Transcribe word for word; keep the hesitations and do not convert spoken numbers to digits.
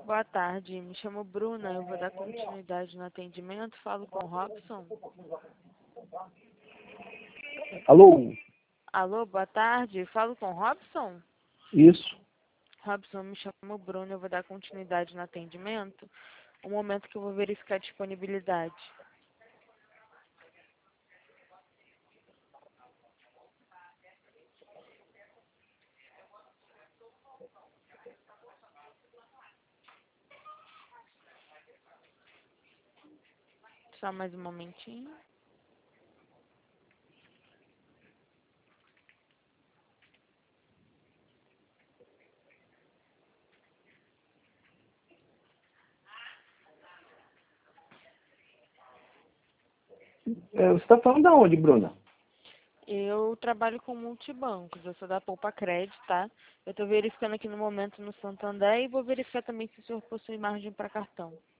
Boa tarde, me chamo Bruna, eu vou dar continuidade no atendimento, falo com o Robson. Alô? Alô, boa tarde, falo com o Robson? Isso. Robson, me chamo Bruna, eu vou dar continuidade no atendimento, um momento que eu vou verificar a disponibilidade. Só mais um momentinho. É, você está falando de onde, Bruna? Eu trabalho com multibancos, eu sou da Poupa Crédito, tá? Eu estou verificando aqui no momento no Santander e vou verificar também se o senhor possui margem para cartão.